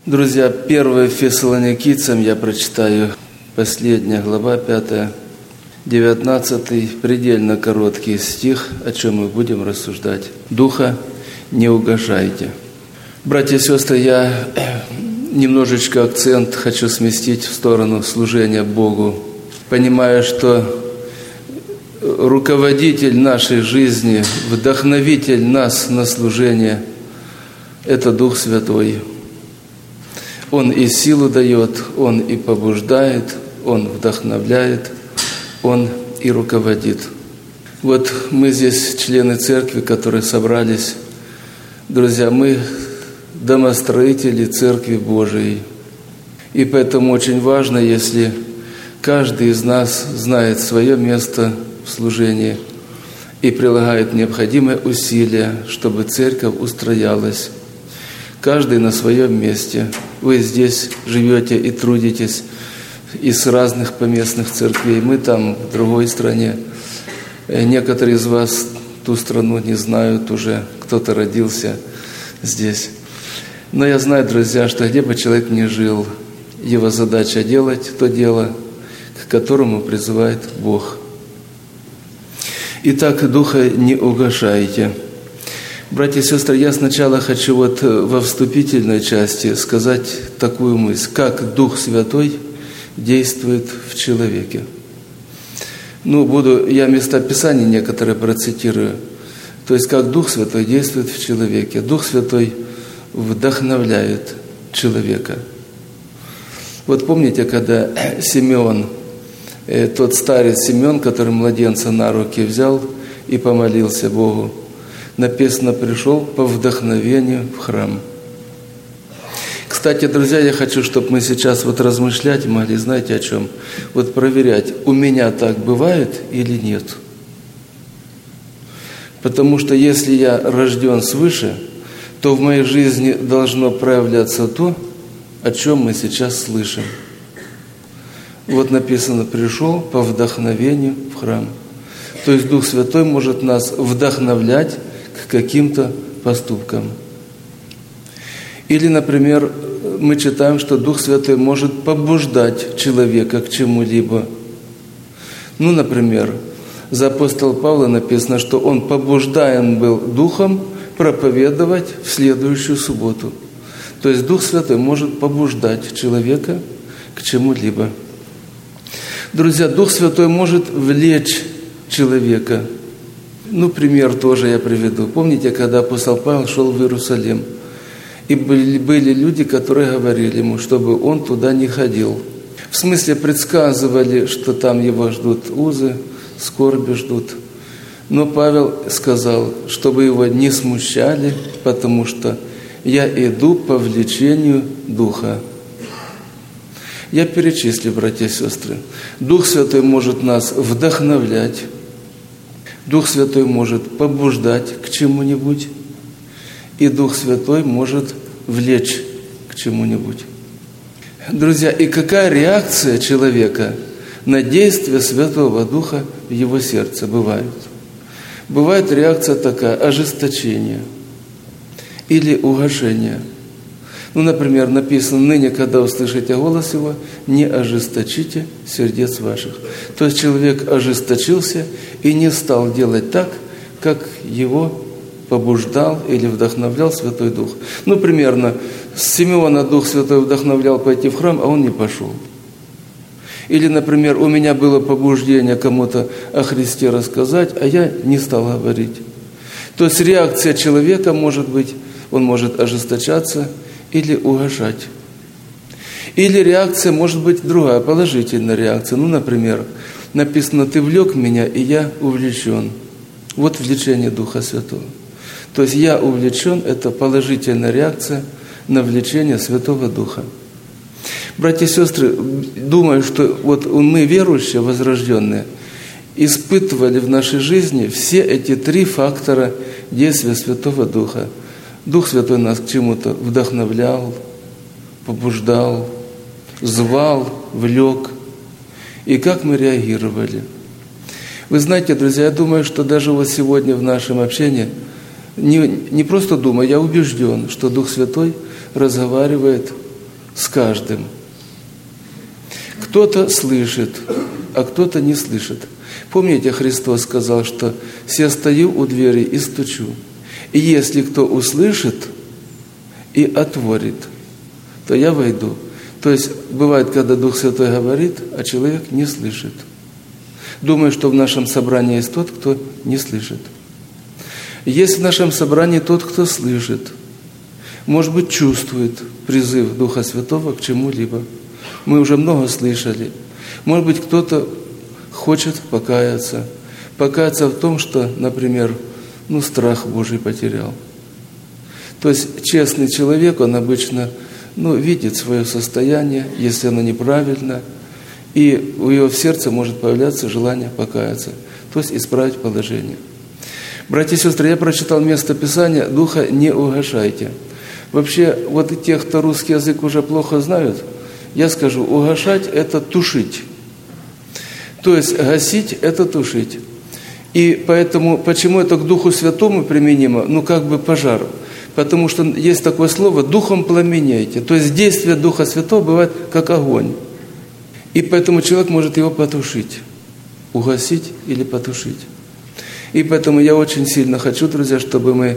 Друзья, 1 Фессалоникийцам я прочитаю, последняя глава, 5, 19, предельно короткий стих, о чем мы будем рассуждать. «Духа не угожайте». Братья и сестры, я немножечко акцент хочу сместить в сторону служения Богу, понимая, что руководитель нашей жизни, вдохновитель нас на служение – это Дух Святой. Он и силу дает, Он и побуждает, Он вдохновляет, Он и руководит. Вот мы здесь, члены церкви, которые собрались, друзья, мы домостроители Церкви Божией. И поэтому очень важно, если каждый из нас знает свое место в служении и прилагает необходимые усилия, чтобы церковь устроялась. Каждый на своем месте. Вы здесь живете и трудитесь из разных поместных церквей. Мы там, в другой стране. Некоторые из вас ту страну не знают уже. Кто-то родился здесь. Но я знаю, друзья, что где бы человек ни жил, его задача делать то дело, к которому призывает Бог. Итак, Духа не угашайте. Братья и сестры, я сначала хочу во вступительной части сказать такую мысль, как Дух Святой действует в человеке. Я места Писания некоторые процитирую. То есть, как Дух Святой действует в человеке. Дух Святой вдохновляет человека. Вот помните, когда Симеон, тот старец Симеон, который младенца на руки взял и помолился Богу, написано, пришел по вдохновению в храм. Кстати, друзья, я хочу, чтобы мы сейчас размышлять могли, знаете о чем? Проверять, у меня так бывает или нет. Потому что если я рожден свыше, то в моей жизни должно проявляться то, о чем мы сейчас слышим. Написано, пришел по вдохновению в храм. То есть Дух Святой может нас вдохновлять к каким-то поступкам. Или, например, мы читаем, что Дух Святой может побуждать человека к чему-либо. Например, за апостола Павла написано, что он побуждаем был Духом проповедовать в следующую субботу. То есть Дух Святой может побуждать человека к чему-либо. Друзья, Дух Святой может влечь человека. Пример тоже я приведу. Помните, когда апостол Павел шел в Иерусалим, и были люди, которые говорили ему, чтобы он туда не ходил. В смысле, предсказывали, что там его ждут узы, скорби ждут. Но Павел сказал, чтобы его не смущали, потому что я иду по влечению Духа. Я перечислю, братья и сестры. Дух Святой может нас вдохновлять. Дух Святой может побуждать к чему-нибудь. И Дух Святой может влечь к чему-нибудь. Друзья, и какая реакция человека на действие Святого Духа в его сердце бывает? Бывает реакция такая: ожесточение или угошение. Например, написано, ныне, когда услышите голос Его, не ожесточите сердец ваших. То есть человек ожесточился и не стал делать так, как его побуждал или вдохновлял Святой Дух. Примерно, Симеона Дух Святой вдохновлял пойти в храм, а он не пошел. Или, например, у меня было побуждение кому-то о Христе рассказать, а я не стал говорить. То есть реакция человека может быть, он может ожесточаться или угошать. Или реакция может быть другая, положительная реакция. Например, написано, ты влек меня, и я увлечен. Вот влечение Духа Святого. То есть я увлечен, это положительная реакция на влечение Святого Духа. Братья и сестры, думаю, что мы, верующие, возрожденные, испытывали в нашей жизни все эти три фактора действия Святого Духа. Дух Святой нас к чему-то вдохновлял, побуждал, звал, влек. И как мы реагировали? Вы знаете, друзья, я думаю, что даже сегодня в нашем общении, не просто думаю, я убежден, что Дух Святой разговаривает с каждым. Кто-то слышит, а кто-то не слышит. Помните, Христос сказал, что «се стою у двери и стучу, и если кто услышит и отворит, то я войду». То есть бывает, когда Дух Святой говорит, а человек не слышит. Думаю, что в нашем собрании есть тот, кто не слышит. Есть в нашем собрании тот, кто слышит, может быть, чувствует призыв Духа Святого к чему-либо. Мы уже много слышали. Может быть, кто-то хочет покаяться. Покаяться в том, что, например, страх Божий потерял. То есть честный человек, он обычно видит свое состояние, если оно неправильно, и у его в сердце может появляться желание покаяться, то есть исправить положение. Братья и сестры, я прочитал место Писания: «Духа не угашайте». Вообще, вот те, кто русский язык уже плохо знают, я скажу, угашать – это тушить. То есть гасить – это тушить. И поэтому, почему это к Духу Святому применимо? Как бы пожар. Потому что есть такое слово «духом пламеняйте». То есть действие Духа Святого бывает как огонь. И поэтому человек может его потушить, угасить или потушить. И поэтому я очень сильно хочу, друзья, чтобы мы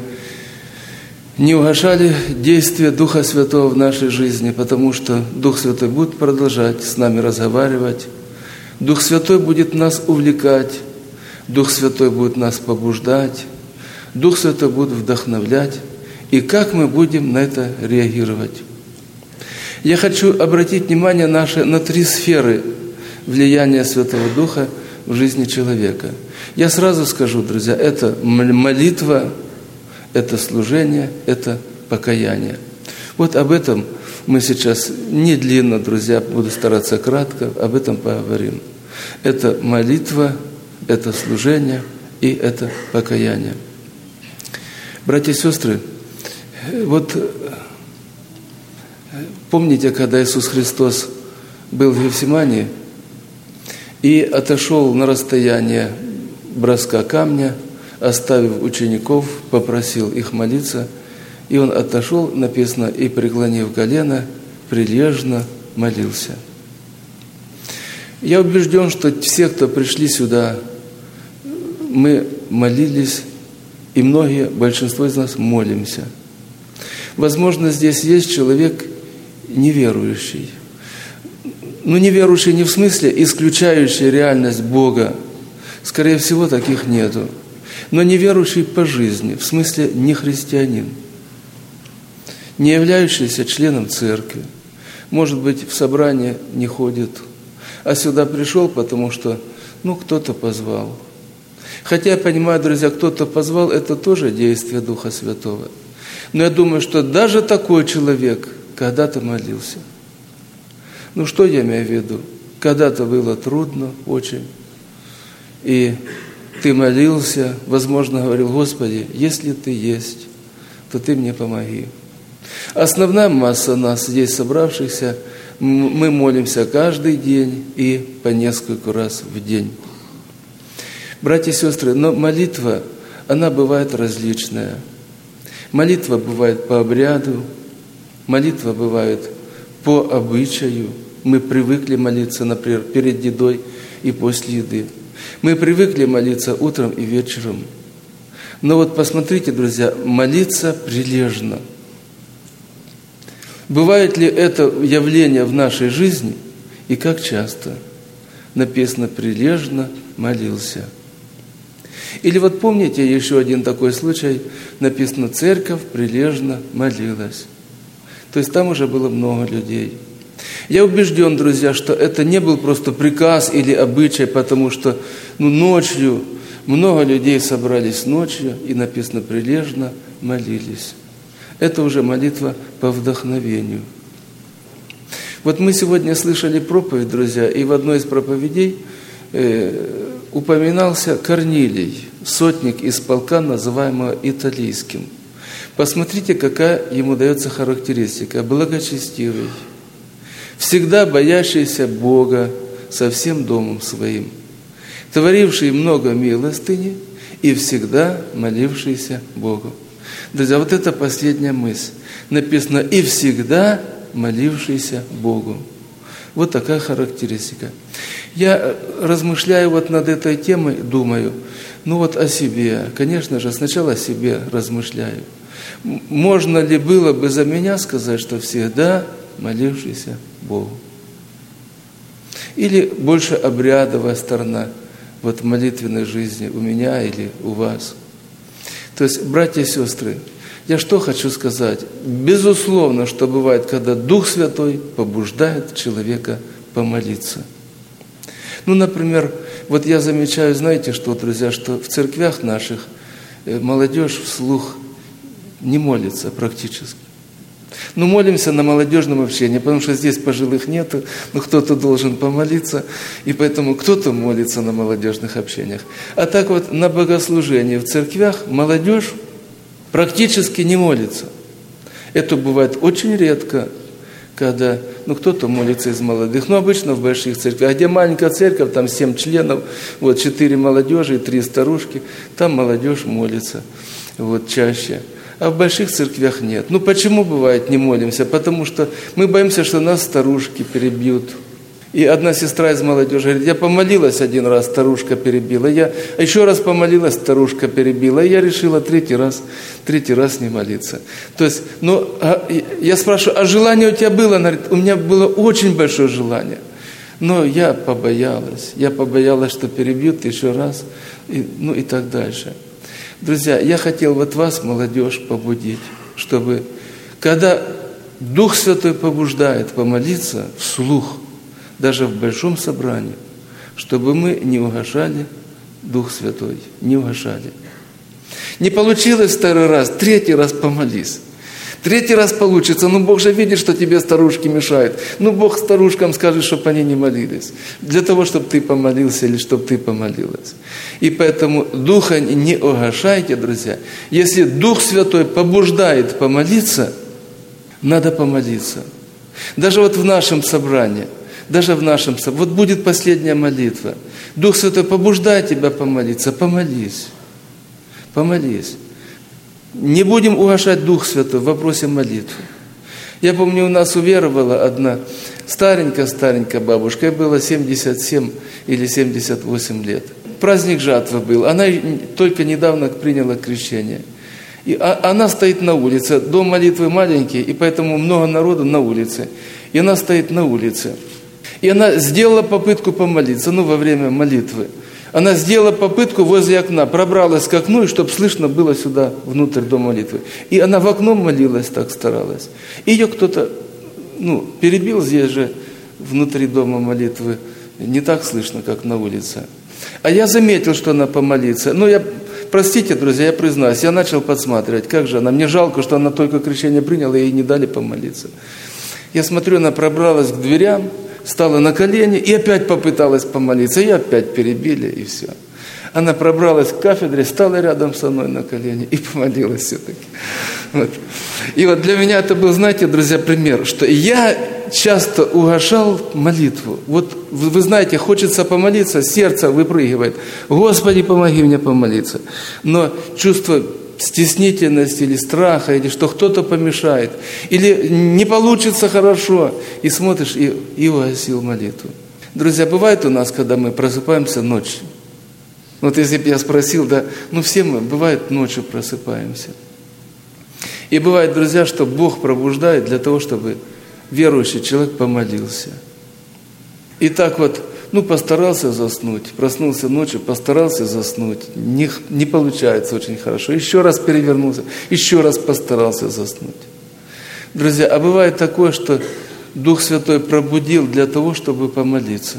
не угашали действие Духа Святого в нашей жизни, потому что Дух Святой будет продолжать с нами разговаривать. Дух Святой будет нас увлекать, Дух Святой будет нас побуждать, Дух Святой будет вдохновлять. И как мы будем на это реагировать? Я хочу обратить внимание наше на 3 сферы влияния Святого Духа в жизни человека. Я сразу скажу, друзья, это молитва, это служение, это покаяние. Вот об этом мы сейчас не длинно, друзья, буду стараться кратко, об этом поговорим. Это молитва, это служение и это покаяние. Братья и сестры, вот помните, когда Иисус Христос был в Гефсимании и отошел на расстояние броска камня, оставив учеников, попросил их молиться, и Он отошел, написано, и, преклонив колено, прилежно молился. Я убежден, что все, кто пришли сюда, мы молились, и многие, большинство из нас молимся. Возможно, здесь есть человек неверующий. Неверующий не в смысле исключающий реальность Бога. Скорее всего, таких нету. Но неверующий по жизни, в смысле не христианин. Не являющийся членом церкви. Может быть, в собрание не ходит. А сюда пришел, потому что, кто-то позвал. Хотя я понимаю, друзья, кто-то позвал, это тоже действие Духа Святого. Но я думаю, что даже такой человек когда-то молился. Что я имею в виду? Когда-то было трудно очень, и ты молился, возможно, говорил: «Господи, если Ты есть, то Ты мне помоги». Основная масса нас здесь собравшихся, мы молимся каждый день и по несколько раз в день. Братья и сестры, но молитва, она бывает различная. Молитва бывает по обряду, молитва бывает по обычаю. Мы привыкли молиться, например, перед едой и после еды. Мы привыкли молиться утром и вечером. Но вот посмотрите, друзья, молиться прилежно. Бывает ли это явление в нашей жизни и как часто? Написано: прилежно молился. Или вот помните еще один такой случай, написано: церковь прилежно молилась. То есть там уже было много людей. Я убежден, друзья, что это не был просто приказ или обычай, потому что ночью много людей собрались ночью, и написано: прилежно молились. Это уже молитва по вдохновению. Вот мы сегодня слышали проповедь, друзья, и в одной из проповедей упоминался Корнилий, сотник из полка, называемого Италийским. Посмотрите, какая ему дается характеристика: благочестивый, всегда боящийся Бога со всем домом своим, творивший много милостыни и всегда молившийся Богу. Друзья, вот это последняя мысль. Написано: и всегда молившийся Богу. Вот такая характеристика. Я размышляю вот над этой темой, думаю, о себе. Конечно же, сначала о себе размышляю. Можно ли было бы за меня сказать, что всегда молившийся Богу? Или больше обрядовая сторона в молитвенной жизни у меня или у вас? То есть, братья и сестры, я что хочу сказать? Безусловно, что бывает, когда Дух Святой побуждает человека помолиться. Например, я замечаю, знаете что, друзья, что в церквях наших молодежь вслух не молится практически. Молимся на молодежном общении, потому что здесь пожилых нету, кто-то должен помолиться, и поэтому кто-то молится на молодежных общениях. А так на богослужении в церквях молодежь практически не молится. Это бывает очень редко, когда кто-то молится из молодых. Обычно в больших церквях. А где маленькая церковь, там 7 членов, 4 молодежи и 3 старушки, там молодежь молится чаще. А в больших церквях нет. Почему бывает не молимся? Потому что мы боимся, что нас старушки перебьют. И одна сестра из молодежи говорит: я помолилась один раз, старушка перебила. Я еще раз помолилась, старушка перебила. И я решила третий раз не молиться. То есть, я спрашиваю: а желание у тебя было? Она говорит: у меня было очень большое желание. Но я побоялась, что перебьют еще раз, и так дальше. Друзья, я хотел вас, молодежь, побудить, чтобы, когда Дух Святой побуждает помолиться вслух, даже в большом собрании, чтобы мы не угашали Дух Святой, не угашали. Не получилось второй раз, третий раз помолись. Третий раз получится, Бог же видит, что тебе старушки мешают. Бог старушкам скажет, чтобы они не молились. Для того, чтобы ты помолился или чтобы ты помолилась. И поэтому Духа не угашайте, друзья. Если Дух Святой побуждает помолиться, надо помолиться. Даже в нашем собрании. Будет последняя молитва. Дух Святой побуждает тебя помолиться. Помолись. Не будем угашать Дух Святой в вопросе молитвы. Я помню, у нас уверовала одна старенькая бабушка, ей было 77 или 78 лет. Праздник жатвы был, она только недавно приняла крещение. И она стоит на улице, дом молитвы маленький, и поэтому много народу на улице. И она стоит на улице. И она сделала попытку помолиться, во время молитвы. Она сделала попытку возле окна, пробралась к окну, и чтобы слышно было сюда, внутрь дома молитвы. И она в окно молилась, так старалась. Ее кто-то, перебил здесь же, внутри дома молитвы. Не так слышно, как на улице. А я заметил, что она помолится. Простите, друзья, я признаюсь, я начал подсматривать, как же она. Мне жалко, что она только крещение приняла, и ей не дали помолиться. Я смотрю, она пробралась к дверям, стала на колени и опять попыталась помолиться. И опять перебили, и все. Она пробралась к кафедре, стала рядом со мной на колени и помолилась все-таки. И для меня это был, знаете, друзья, пример, что я часто угашал молитву. Вы знаете, хочется помолиться, сердце выпрыгивает. Господи, помоги мне помолиться. Но чувство стеснительности или страха, или что кто-то помешает, или не получится хорошо, и смотришь, и угасил молитву. Друзья, бывает у нас, когда мы просыпаемся ночью. Если бы я спросил, все мы, бывает, ночью просыпаемся. И бывает, друзья, что Бог пробуждает для того, чтобы верующий человек помолился. И так постарался заснуть, проснулся ночью, постарался заснуть, не получается очень хорошо. Еще раз перевернулся, еще раз постарался заснуть. Друзья, а бывает такое, что Дух Святой пробудил для того, чтобы помолиться.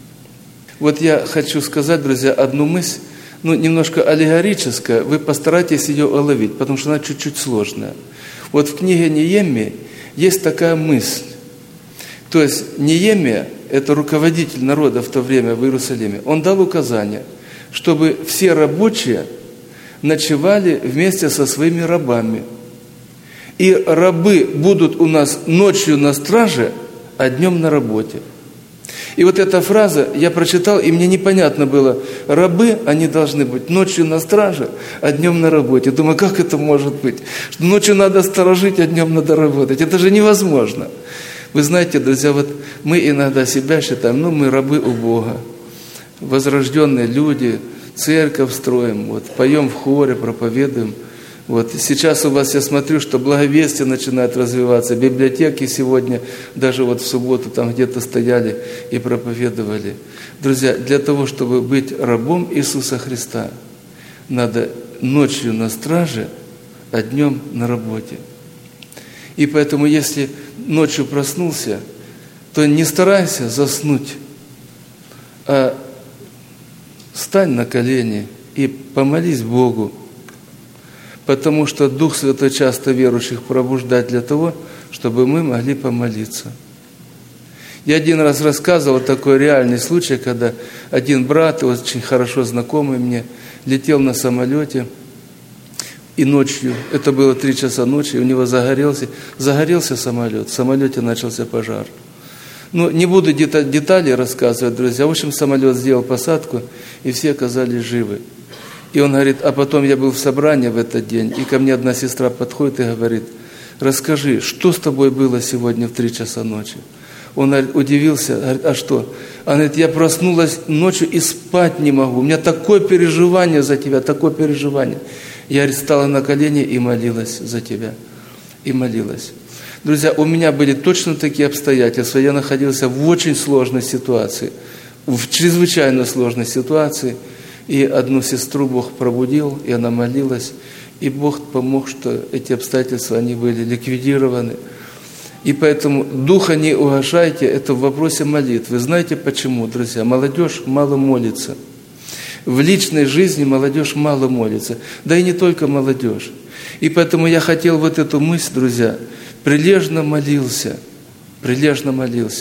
Я хочу сказать, друзья, одну мысль, немножко аллегорическая, вы постарайтесь ее уловить, потому что она чуть-чуть сложная. В книге Неемии есть такая мысль. То есть Неемия, это руководитель народа в то время в Иерусалиме, он дал указание, чтобы все рабочие ночевали вместе со своими рабами. И рабы будут у нас ночью на страже, а днем на работе. И эта фраза я прочитал, и мне непонятно было. Рабы, они должны быть ночью на страже, а днем на работе. Думаю, как это может быть? Что ночью надо сторожить, а днем надо работать. Это же невозможно. Вы знаете, друзья, вот мы иногда себя считаем, мы рабы у Бога, возрожденные люди, церковь строим, поем в хоре, проповедуем. Сейчас у вас, я смотрю, что благовестие начинает развиваться, библиотеки сегодня, даже в субботу там где-то стояли и проповедовали. Друзья, для того, чтобы быть рабом Иисуса Христа, надо ночью на страже, а днем на работе. И поэтому, если ночью проснулся, то не старайся заснуть, а встань на колени и помолись Богу, потому что Дух Святой часто верующих пробуждает для того, чтобы мы могли помолиться. Я один раз рассказывал такой реальный случай, когда один брат, очень хорошо знакомый мне, летел на самолете, и ночью, это было 3 часа ночи, у него загорелся самолет, в самолете начался пожар. Не буду детали рассказывать, друзья. В общем, самолет сделал посадку, и все оказались живы. И он говорит, а потом я был в собрании в этот день, и ко мне одна сестра подходит и говорит, расскажи, что с тобой было сегодня в 3 часа ночи? Он удивился, говорит, а что? Она говорит, я проснулась ночью и спать не могу, у меня такое переживание за тебя, такое переживание. Я, говорит, стала на колени и молилась за тебя, и молилась. Друзья, у меня были точно такие обстоятельства, я находился в очень сложной ситуации, в чрезвычайно сложной ситуации, и одну сестру Бог пробудил, и она молилась, и Бог помог, что эти обстоятельства, они были ликвидированы. И поэтому духа не угашайте, это в вопросе молитвы. Знаете почему, друзья? Молодежь мало молится. В личной жизни молодежь мало молится. Да и не только молодежь. И поэтому я хотел эту мысль, друзья, прилежно молился. Прилежно молился.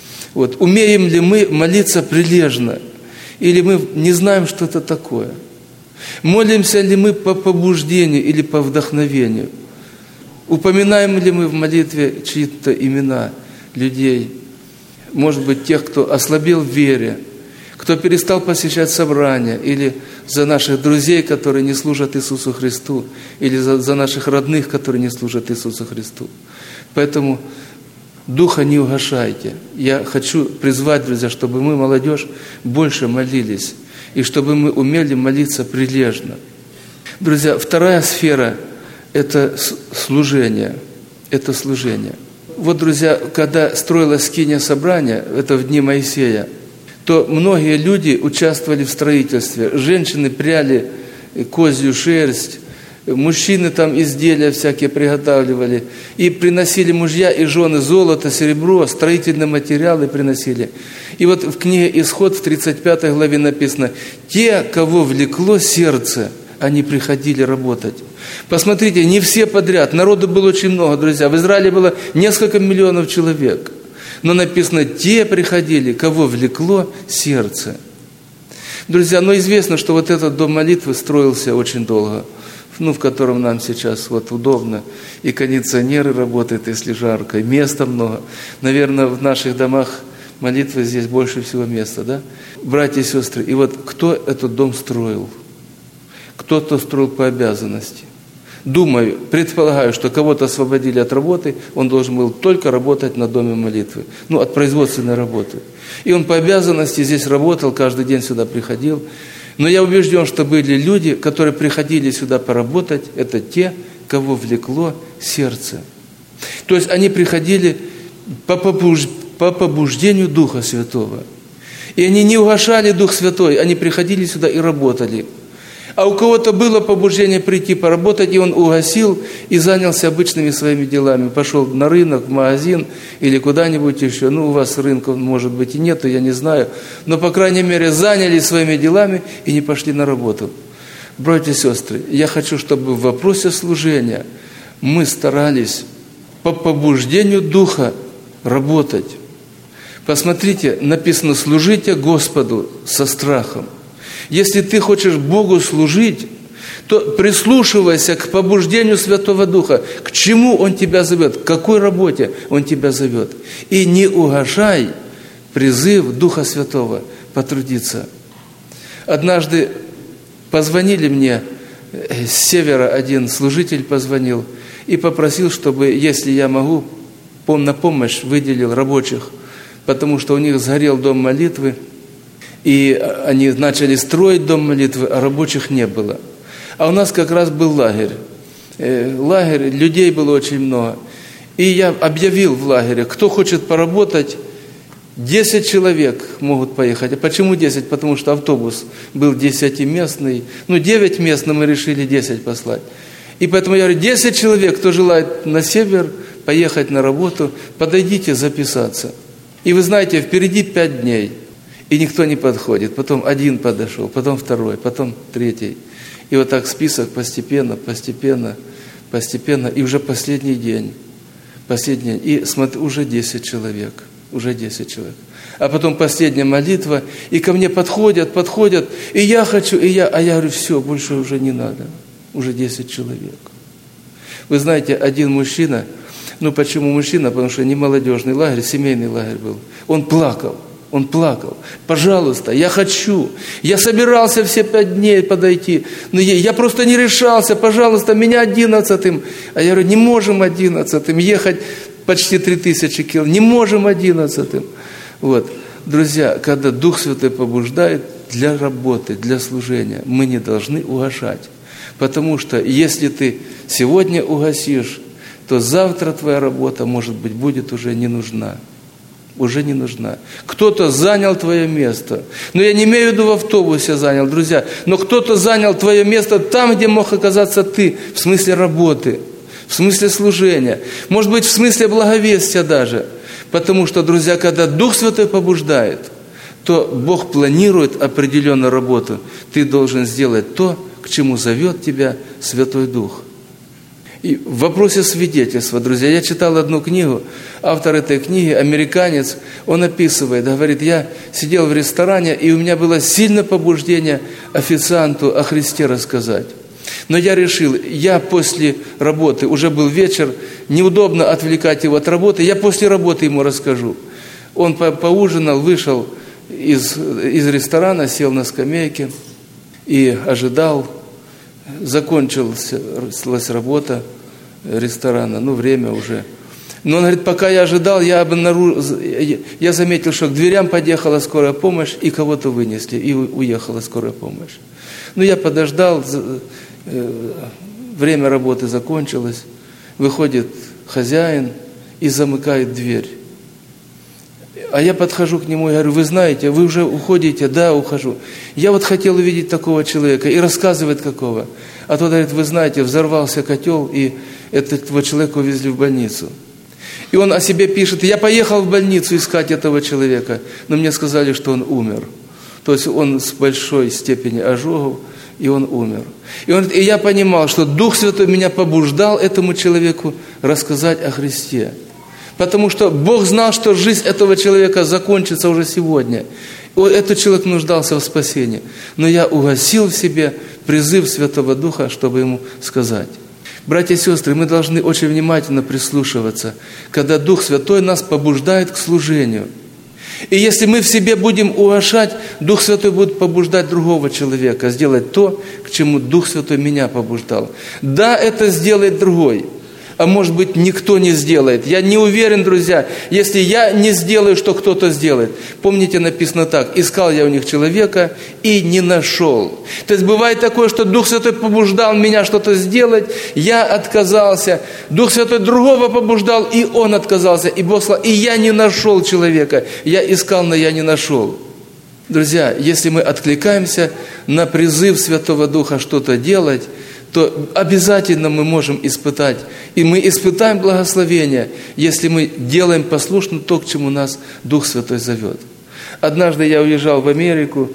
Умеем ли мы молиться прилежно? Или мы не знаем, что это такое? Молимся ли мы по побуждению или по вдохновению? Упоминаем ли мы в молитве чьи-то имена людей? Может быть, тех, кто ослабел в вере, кто перестал посещать собрания, или за наших друзей, которые не служат Иисусу Христу, или за наших родных, которые не служат Иисусу Христу. Поэтому духа не угашайте. Я хочу призвать, друзья, чтобы мы, молодежь, больше молились, и чтобы мы умели молиться прилежно. Друзья, вторая сфера – это служение. Это служение. Друзья, когда строилось скиния собрания, это в дни Моисея, то многие люди участвовали в строительстве. Женщины пряли козью шерсть, мужчины там изделия всякие приготавливали. И приносили мужья и жены золото, серебро, строительные материалы приносили. И в книге «Исход» в 35 главе написано, «Те, кого влекло сердце, они приходили работать». Посмотрите, не все подряд, народу было очень много, друзья. В Израиле было несколько миллионов человек. Но написано, те приходили, кого влекло сердце. Друзья, известно, что этот дом молитвы строился очень долго, в котором нам сейчас удобно. И кондиционеры работают, если жарко, и места много. Наверное, в наших домах молитвы здесь больше всего места, да? Братья и сестры, и кто этот дом строил? Кто-то строил по обязанности. Думаю, предполагаю, что кого-то освободили от работы, он должен был только работать на доме молитвы, от производственной работы. И он по обязанности здесь работал, каждый день сюда приходил. Но я убежден, что были люди, которые приходили сюда поработать, это те, кого влекло сердце. То есть они приходили по побуждению Духа Святого. И они не угашали Дух Святой, они приходили сюда и работали. А у кого-то было побуждение прийти поработать, и он угасил и занялся обычными своими делами. Пошел на рынок, в магазин или куда-нибудь еще. У вас рынка, может быть, и нету, я не знаю. Но, по крайней мере, занялись своими делами и не пошли на работу. Братья и сестры, я хочу, чтобы в вопросе служения мы старались по побуждению Духа работать. Посмотрите, написано, служите Господу со страхом. Если ты хочешь Богу служить, то прислушивайся к побуждению Святого Духа, к чему Он тебя зовет, к какой работе Он тебя зовет. И не угашай призыв Духа Святого потрудиться. Однажды позвонили мне с севера, один служитель позвонил и попросил, чтобы, если я могу, на помощь выделил рабочих, потому что у них сгорел дом молитвы, и они начали строить дом молитвы, а рабочих не было. А у нас как раз был лагерь. Лагерь, людей было очень много. И я объявил в лагере, кто хочет поработать, 10 человек могут поехать. А почему 10? Потому что автобус был 10-местный. 9 местный, мы решили 10 послать. И поэтому я говорю, 10 человек, кто желает на север поехать на работу, подойдите записаться. И вы знаете, впереди 5 дней. И никто не подходит. Потом один подошел, потом второй, потом третий. И вот так список постепенно. И уже последний день. И смотри, уже 10 человек. А потом последняя молитва. И ко мне подходят. И я хочу, А я говорю, все, больше уже не надо. Уже 10 человек. Вы знаете, один мужчина, почему мужчина? Потому что не молодежный лагерь, семейный лагерь был. Он плакал. Пожалуйста, я хочу. Я собирался все 5 дней подойти. Но я просто не решался. Пожалуйста, меня 11-м. А я говорю, не можем 11-м ехать почти 3000 километров. Не можем 11-м. Вот. Друзья, когда Дух Святой побуждает для работы, для служения, мы не должны угашать. Потому что если ты сегодня угасишь, то завтра твоя работа, может быть, будет уже не нужна. Кто-то занял твое место. Но я не имею в виду в автобусе занял, друзья. Но кто-то занял твое место там, где мог оказаться ты, в смысле работы, в смысле служения. Может быть, в смысле благовестия даже. Потому что, друзья, когда Дух Святой побуждает, то Бог планирует определенную работу. Ты должен сделать то, к чему зовет тебя Святой Дух. И в вопросе свидетельства, друзья, я читал одну книгу, автор этой книги, американец, он описывает, говорит, я сидел в ресторане, и у меня было сильное побуждение официанту о Христе рассказать. Но я решил, я после работы, уже был вечер, неудобно отвлекать его от работы, я после работы ему расскажу. Он поужинал, вышел из ресторана, сел на скамейке и ожидал. Закончилась работа ресторана, время уже. Но он говорит, пока я ожидал, я заметил, что к дверям подъехала скорая помощь, и кого-то вынесли, и уехала скорая помощь. Я подождал, время работы закончилось, выходит хозяин и замыкает дверь. А я подхожу к нему и говорю, вы знаете, вы уже уходите? Да, ухожу. Я хотел увидеть такого человека, и рассказывает какого. А тот говорит, вы знаете, взорвался котел, и этого человека увезли в больницу. И он о себе пишет, я поехал в больницу искать этого человека, но мне сказали, что он умер. То есть он с большой степенью ожогов, и он умер. И он говорит, и я понимал, что Дух Святой меня побуждал этому человеку рассказать о Христе. Потому что Бог знал, что жизнь этого человека закончится уже сегодня. Этот человек нуждался в спасении. Но я угасил в себе призыв Святого Духа, чтобы ему сказать. Братья и сестры, мы должны очень внимательно прислушиваться, когда Дух Святой нас побуждает к служению. И если мы в себе будем угашать, Дух Святой будет побуждать другого человека сделать то, к чему Дух Святой меня побуждал. Да, это сделает другой. А может быть, никто не сделает. Я не уверен, друзья, если я не сделаю, что кто-то сделает. Помните, написано так, искал я у них человека и не нашел. То есть бывает такое, что Дух Святой побуждал меня что-то сделать, я отказался. Дух Святой другого побуждал, и он отказался. И Бог сказал, и я не нашел человека. Я искал, но я не нашел. Друзья, если мы откликаемся на призыв Святого Духа что-то делать, то обязательно мы можем испытать. И мы испытаем благословение, если мы делаем послушно то, к чему нас Дух Святой зовет. Однажды я уезжал в Америку,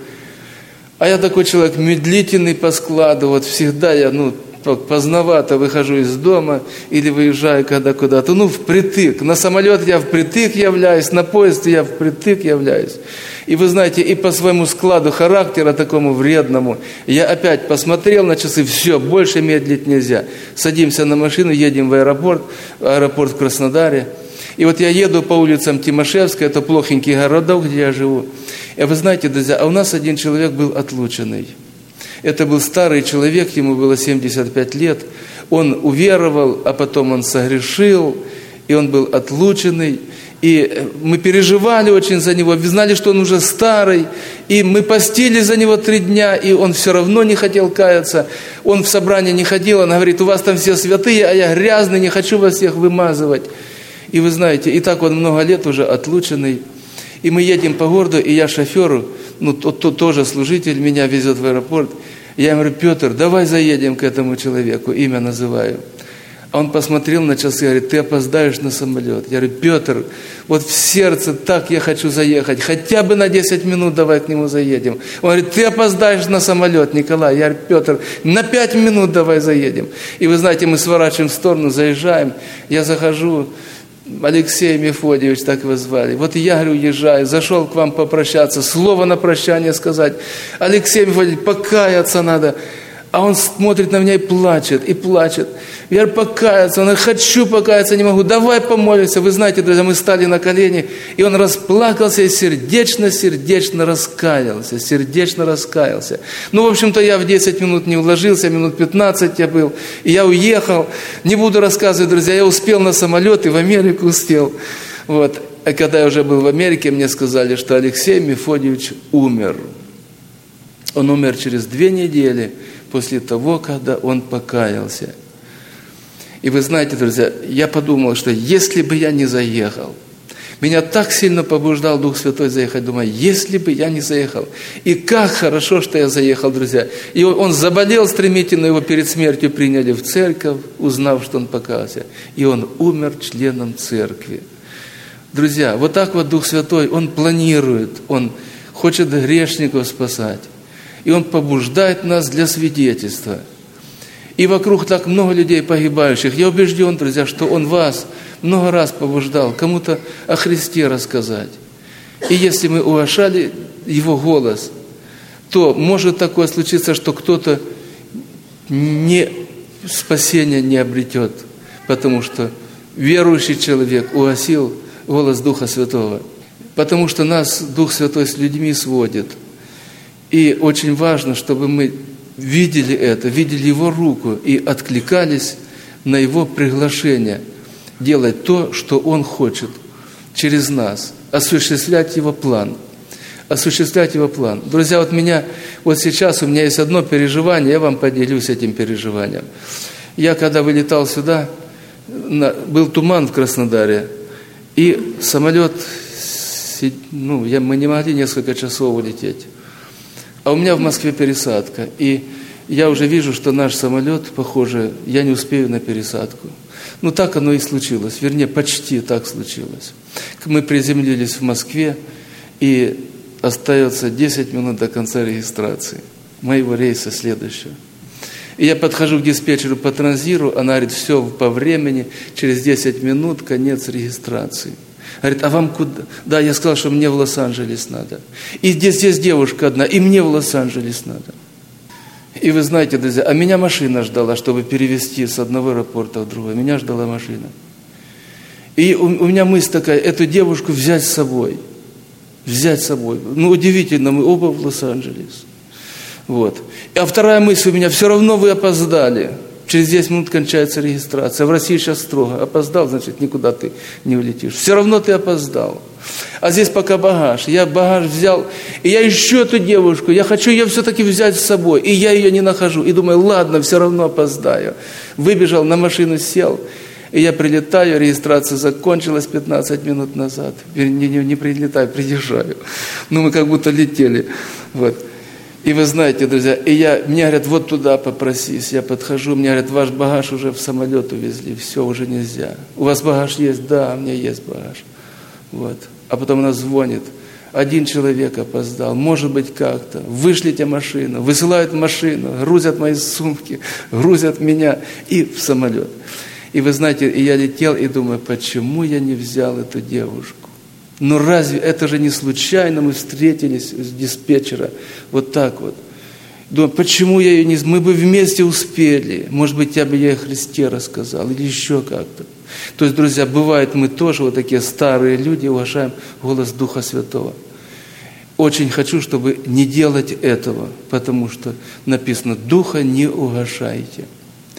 а я такой человек медлительный по складу, всегда я, поздновато выхожу из дома или выезжаю когда куда-то, впритык. На самолет я впритык являюсь, на поезд я впритык являюсь. И вы знаете, и по своему складу характера такому вредному, я опять посмотрел на часы, все, больше медлить нельзя. Садимся на машину, едем в аэропорт в Краснодаре. И я еду по улицам Тимошевской, это плохенький городок, где я живу. И вы знаете, друзья, а у нас один человек был отлученный. Это был старый человек, ему было 75 лет. Он уверовал, а потом он согрешил. и он был отлученный, и мы переживали очень за него, знали, что он уже старый, и мы постились за него 3 дня, и он все равно не хотел каяться. Он в собрание не ходил, он говорит: у вас там все святые, а я грязный, не хочу вас всех вымазывать. И вы знаете, и так он много лет уже отлученный. И мы едем по городу, и я шоферу, тот тоже служитель, меня везет в аэропорт. Я говорю: Петр, давай заедем к этому человеку, имя называю. А он посмотрел на часы и говорит: ты опоздаешь на самолет. Я говорю: Петр, вот в сердце так я хочу заехать, хотя бы на 10 минут давай к нему заедем. Он говорит: ты опоздаешь на самолет, Николай. Я говорю: Петр, на 5 минут давай заедем. И вы знаете, мы сворачиваем в сторону, заезжаем, я захожу, Алексей Мефодьевич, так его звали. Вот я, говорю, уезжаю, зашел к вам попрощаться, слово на прощание сказать. Алексей Мефодьевич, покаяться надо. А он смотрит на меня и плачет, и плачет. Я говорю: покаяться. Он говорит: хочу покаяться, не могу. Давай помолимся. Вы знаете, друзья, мы стали на колени, и он расплакался и сердечно раскаялся. Сердечно раскаялся. Ну, в общем-то, я в 10 минут не уложился, минут 15 я был. И я уехал. Не буду рассказывать, друзья, я успел на самолет и в Америку успел. Вот. А когда я уже был в Америке, мне сказали, что Алексей Мефодьевич умер. Он умер через 2 недели после того, когда он покаялся. И вы знаете, друзья, я подумал, что если бы я не заехал, меня так сильно побуждал Дух Святой заехать, думаю, если бы я не заехал. И как хорошо, что я заехал, друзья. И он заболел стремительно, его перед смертью приняли в церковь, узнав, что он покаялся. И он умер членом церкви. Друзья, вот так вот Дух Святой, Он планирует, Он хочет грешников спасать. И Он побуждает нас для свидетельства. И вокруг так много людей погибающих. Я убежден, друзья, что Он вас много раз побуждал кому-то о Христе рассказать. И если мы уважали Его голос, то может такое случиться, что кто-то спасения не обретет, потому что верующий человек угасил голос Духа Святого. Потому что нас Дух Святой с людьми сводит. И очень важно, чтобы мы видели это, видели Его руку и откликались на Его приглашение делать то, что Он хочет через нас, осуществлять Его план. Осуществлять Его план. Друзья, вот сейчас у меня есть одно переживание, я вам поделюсь этим переживанием. Я когда вылетал сюда, был туман в Краснодаре, и самолет, мы не могли несколько часов улететь. А у меня в Москве пересадка, и я уже вижу, что наш самолет, похоже, я не успею на пересадку. Так оно и случилось, вернее, почти так случилось. Мы приземлились в Москве, и остается 10 минут до конца регистрации моего рейса следующего. И я подхожу к диспетчеру по Транзиру, она говорит: все по времени, через 10 минут конец регистрации. Говорит: а вам куда? Да, я сказал, что мне в Лос-Анджелес надо. И здесь девушка одна, и мне в Лос-Анджелес надо. И вы знаете, друзья, а меня машина ждала, чтобы перевезти с одного аэропорта в другой. Меня ждала машина. И у меня мысль такая: эту девушку взять с собой. Взять с собой. Удивительно, мы оба в Лос-Анджелес. Вот. А вторая мысль у меня: все равно вы опоздали. Через 10 минут кончается регистрация. В России сейчас строго. Опоздал, значит, никуда ты не улетишь. Все равно ты опоздал. А здесь пока багаж. Я багаж взял, и я ищу эту девушку. Я хочу ее все-таки взять с собой. И я ее не нахожу. И думаю: ладно, все равно опоздаю. Выбежал, на машину сел. И я прилетаю, регистрация закончилась 15 минут назад. Не прилетаю, приезжаю. Мы как будто летели. Вот. И вы знаете, друзья, мне говорят: вот туда попросись. Я подхожу, мне говорят: ваш багаж уже в самолет увезли, все, уже нельзя. У вас багаж есть? Да, у меня есть багаж. Вот. А потом она звонит: один человек опоздал, может быть, как-то. Вышлите машину, высылают машину, грузят мои сумки, грузят меня и в самолет. И вы знаете, я летел и думаю: почему я не взял эту девушку? Разве это же не случайно мы встретились с диспетчера вот так вот? Думаю, почему я ее не... Мы бы вместе успели. Может быть, я бы ей о Христе рассказал или еще как-то. То есть, друзья, бывает, мы тоже вот такие старые люди уважаем голос Духа Святого. Очень хочу, чтобы не делать этого, потому что написано: Духа не угашайте.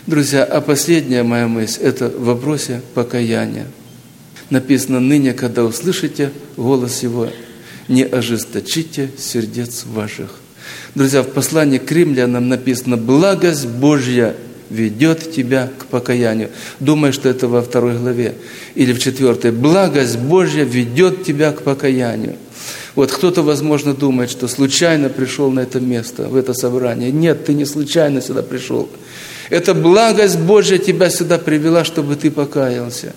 Друзья, а последняя моя мысль – это в вопросе покаяния. Написано: «Ныне, когда услышите голос Его, не ожесточите сердец ваших». Друзья, в послании к римлянам написано: «Благость Божья ведет тебя к покаянию». Думаю, что это во 2 главе или в 4. «Благость Божья ведет тебя к покаянию». Вот кто-то, возможно, думает, что случайно пришел на это место, в это собрание. Нет, ты не случайно сюда пришел. Это благость Божья тебя сюда привела, чтобы ты покаялся.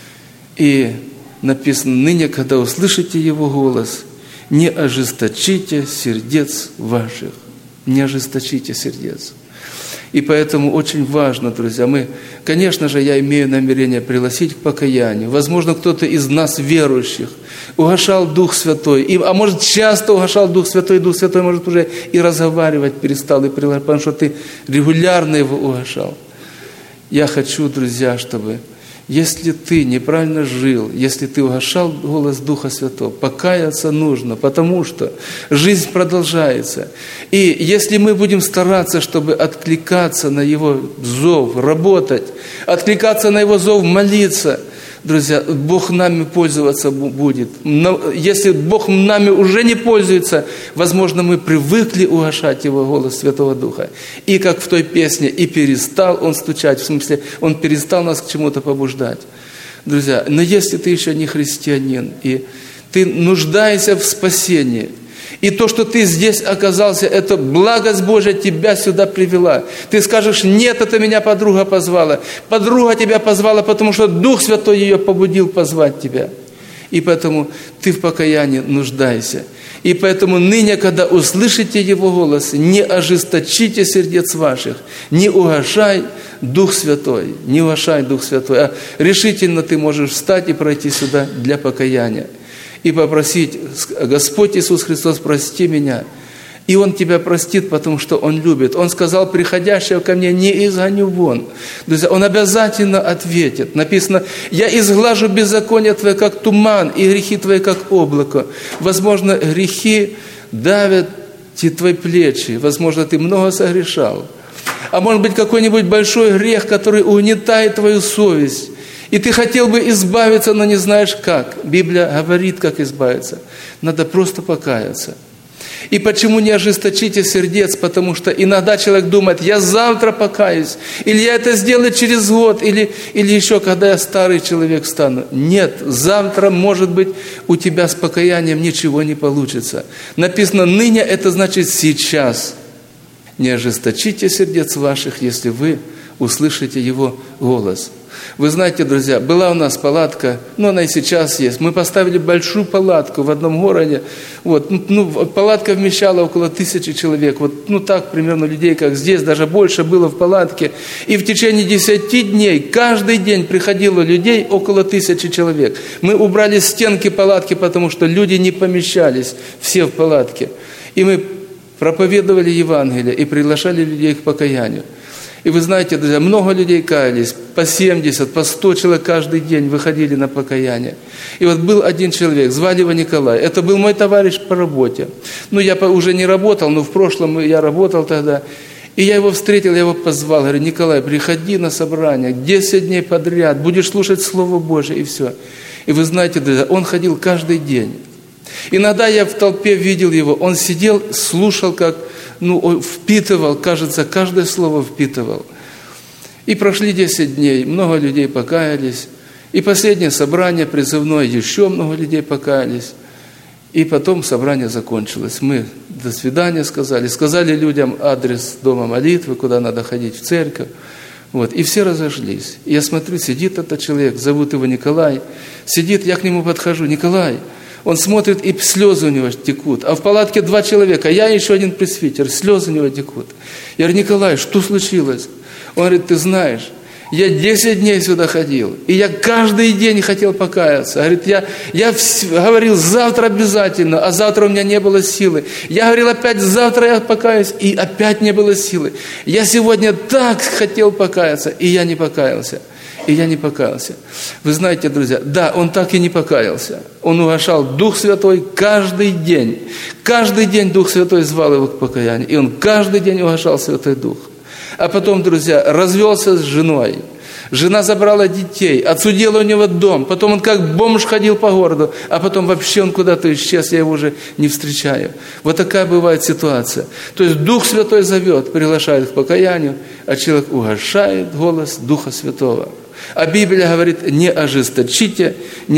И написано: «Ныне, когда услышите Его голос, не ожесточите сердец ваших». Не ожесточите сердец. И поэтому очень важно, друзья, конечно же, я имею намерение пригласить к покаянию. Возможно, кто-то из нас, верующих, угошал Дух Святой, а может, часто угошал Дух Святой, и Дух Святой, может, уже и разговаривать перестал, потому что ты регулярно его угошал. Я хочу, друзья, чтобы, если ты неправильно жил, если ты угошал голос Духа Святого, покаяться нужно, потому что жизнь продолжается. И если мы будем стараться, чтобы откликаться на Его зов, работать, откликаться на Его зов, молиться, друзья, Бог нами пользоваться будет. Но если Бог нами уже не пользуется, возможно, мы привыкли угошать Его голос Святого Духа. И как в той песне: «И перестал Он стучать», в смысле, Он перестал нас к чему-то побуждать. Друзья, но если ты еще не христианин, и ты нуждаешься в спасении, и то, что ты здесь оказался, это благость Божия тебя сюда привела. Ты скажешь: «Нет, это меня подруга позвала». Подруга тебя позвала, потому что Дух Святой ее побудил позвать тебя. И поэтому ты в покаянии нуждаешься. И поэтому ныне, когда услышите Его голос, не ожесточите сердец ваших, не угошай Дух Святой, не угошай Дух Святой, а решительно ты можешь встать и пройти сюда для покаяния. И попросить: «Господь Иисус Христос, прости меня». И Он тебя простит, потому что Он любит. Он сказал: «Приходящего ко мне не изгоню вон». Друзья, Он обязательно ответит. Написано: «Я изглажу беззаконие твое, как туман, и грехи твои, как облако». Возможно, грехи давят твои плечи. Возможно, ты много согрешал. А может быть, какой-нибудь большой грех, который угнетает твою совесть. И ты хотел бы избавиться, но не знаешь как. Библия говорит, как избавиться. Надо просто покаяться. И почему не ожесточите сердец? Потому что иногда человек думает: «Я завтра покаюсь», или «Я это сделаю через год», или еще, когда я старый человек стану. Нет, завтра, может быть, у тебя с покаянием ничего не получится. Написано: «Ныне» — это значит сейчас. Не ожесточите сердец ваших, если вы услышите Его голос. Вы знаете, друзья, была у нас палатка, она и сейчас есть. Мы поставили большую палатку в одном городе. Палатка вмещала около 1000 человек. Так примерно людей, как здесь, даже больше было в палатке. И в течение 10 дней, каждый день приходило людей около 1000 человек. Мы убрали стенки палатки, потому что люди не помещались все в палатке. И мы проповедовали Евангелие и приглашали людей к покаянию. И вы знаете, друзья, много людей каялись, по 70, по 100 человек каждый день выходили на покаяние. И был один человек, звали его Николай, это был мой товарищ по работе. Я уже не работал, но в прошлом я работал тогда. И я его встретил, я его позвал, говорю: «Николай, приходи на собрание, 10 дней подряд, будешь слушать Слово Божие», и все. И вы знаете, друзья, он ходил каждый день. Иногда я в толпе видел его, он сидел, слушал, как впитывал, кажется, каждое слово впитывал. И прошли 10 дней, много людей покаялись. И последнее собрание призывное, еще много людей покаялись. И потом собрание закончилось. Мы до свидания сказали людям адрес дома молитвы, куда надо ходить в церковь. И все разошлись. И я смотрю, сидит этот человек, зовут его Николай. Сидит, я к нему подхожу: «Николай». Он смотрит, и слезы у него текут. А в палатке 2 человека, я и еще один пресвитер, слезы у него текут. Я говорю: «Николай, что случилось?» Он говорит: «Ты знаешь, я 10 дней сюда ходил, и я каждый день хотел покаяться». Говорит: я говорил: завтра обязательно, а завтра у меня не было силы. Я говорил: опять завтра я покаюсь, и опять не было силы. Я сегодня так хотел покаяться, и я не покаялся. Вы знаете, друзья, да, он так и не покаялся. Он угошал Дух Святой каждый день. Каждый день Дух Святой звал его к покаянию. И он каждый день угошал Святой Дух. а потом, друзья, развелся с женой. Жена забрала детей, отсудила у него дом, потом он как бомж ходил по городу, а потом вообще он куда-то исчез, я его уже не встречаю. Вот такая бывает ситуация. То есть Дух Святой зовет, приглашает к покаянию, а человек угашает голос Духа Святого. А Библия говорит, не ожесточите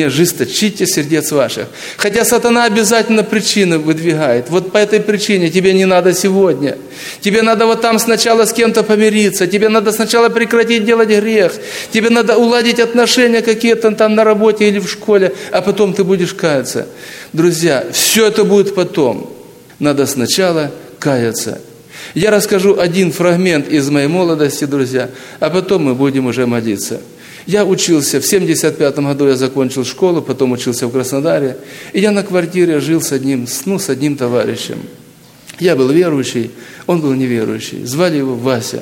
сердец ваших. Хотя сатана обязательно причины выдвигает. Вот по этой причине тебе не надо сегодня. Тебе надо вот там сначала с кем-то помириться. Тебе надо сначала прекратить делать грех. Тебе надо уладить отношения какие-то там на работе или в школе, а потом ты будешь каяться. Друзья, все это будет потом. Надо сначала каяться. Я расскажу один фрагмент из моей молодости, друзья, а потом мы будем уже молиться. Я учился, в 1975 году я закончил школу, потом учился в Краснодаре, и я на квартире жил с одним товарищем. Я был верующий, он был неверующий, звали его Вася.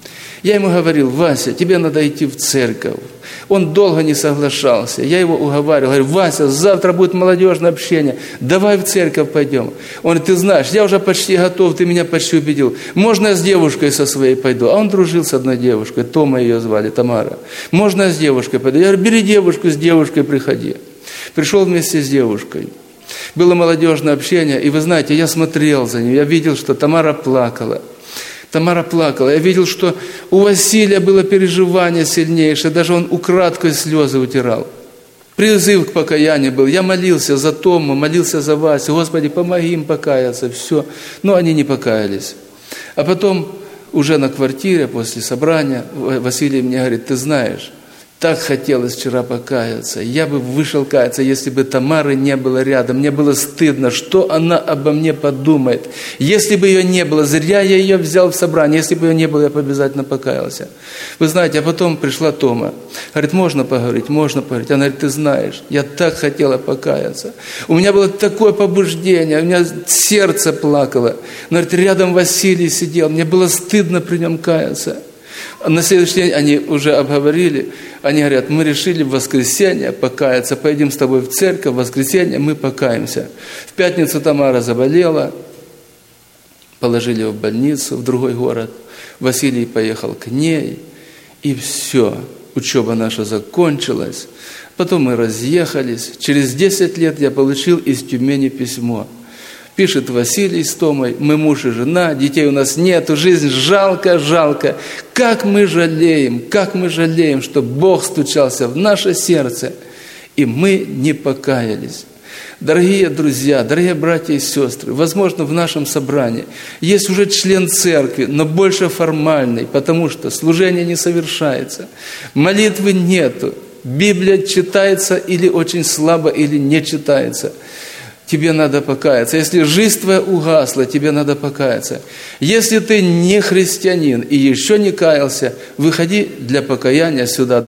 Я ему говорил: Вася, тебе надо идти в церковь. Он долго не соглашался. Я его уговаривал, говорю: Вася, завтра будет молодежное общение, давай в церковь пойдем. Он говорит: ты знаешь, я уже почти готов, ты меня почти убедил. Можно я с девушкой со своей пойду? А он дружил с одной девушкой, Тома ее звали, Тамара. Можно я с девушкой пойду? Я говорю: бери девушку, с девушкой приходи. Пришел вместе с девушкой. Было молодежное общение, и вы знаете, я смотрел за ним, я видел, что Тамара плакала. Тамара плакала. Я видел, что у Василия было переживание сильнейшее. Даже он украдкой слезы утирал. Призыв к покаянию был. Я молился за Тому, молился за Васю. Господи, помоги им покаяться. Все. Но они не покаялись. А потом уже на квартире после собрания Василий мне говорит: ты знаешь, так хотелось вчера покаяться. Я бы вышел каяться, если бы Тамары не было рядом. Мне было стыдно, что она обо мне подумает. Если бы ее не было, зря я ее взял в собрание. Если бы ее не было, я бы обязательно покаялся. Вы знаете, а потом пришла Тома. Говорит: можно поговорить? Можно поговорить. Она говорит: ты знаешь, я так хотела покаяться. У меня было такое побуждение, у меня сердце плакало. Она говорит: рядом Василий сидел, мне было стыдно при нем каяться. На следующий день они уже обговорили, они говорят: мы решили в воскресенье покаяться, пойдем с тобой в церковь, в воскресенье мы покаемся. В пятницу Тамара заболела, положили ее в больницу, в другой город. Василий поехал к ней, и все, учеба наша закончилась. Потом мы разъехались. Через 10 лет я получил из Тюмени письмо. Пишет Василий с Томой: мы муж и жена, детей у нас нету, жизнь жалко, жалко. Как мы жалеем, что Бог стучался в наше сердце, и мы не покаялись. Дорогие друзья, дорогие братья и сестры, возможно, в нашем собрании есть уже член церкви, но больше формальный, потому что служение не совершается, молитвы нету, Библия читается или очень слабо, или не читается. Тебе надо покаяться. Если жизнь твоя угасла, тебе надо покаяться. Если ты не христианин и еще не каялся, выходи для покаяния сюда.